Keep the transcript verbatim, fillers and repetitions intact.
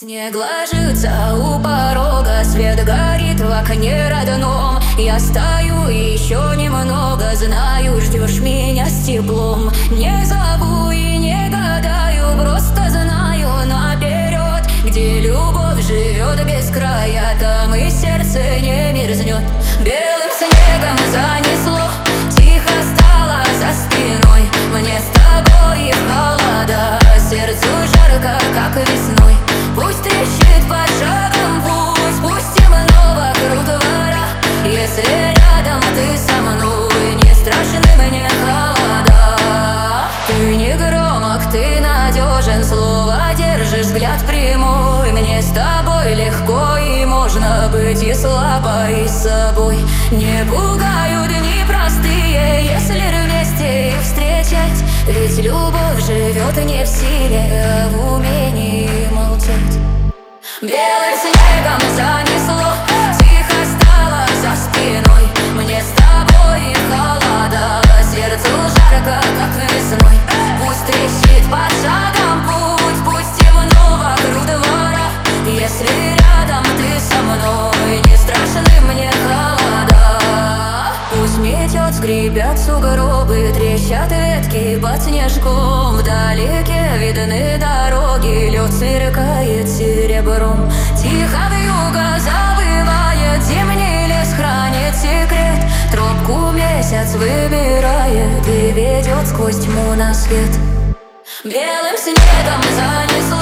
Снег ложится у порога, свет горит в окне родном. Я стою и еще немного, знаю, ждешь меня с теплом. Не зову и не гадаю, просто знаю наперед, где любовь живет без края, там и сердце не мерзнет. Белым снегом занесло, тихо стало за спиной. Мне с тобой в холода, сердцу жарко, как весной. Пусть трещит под шагом путь, пустим вокруг двора. Если рядом ты со мной, не страшны мне холода. Ты не громок, ты надежен, слово держишь, взгляд прямой. Мне с тобой легко, и можно быть и слабой, и собой. Не пугают дни простые, если вместе их встречать. Ведь любовь живет не в силе, а в умении молчать. Белым снегом занесло, тихо стало за спиной. Мне с тобой холода, сердцу жарко, как весной. Пусть трещит под шагом путь, пустим вокруг двора. Если рядом ты со мной, не страшны мне холода. Пусть метет, скрипят сугробы, трещат ветки под снежком. Вдалеке видны дороги, лед сверкает серебром. Тихо вьюга завывает, зимний лес хранит секрет. Тропку месяц выбирает и ведет сквозь тьму на свет. Белым снегом занесло,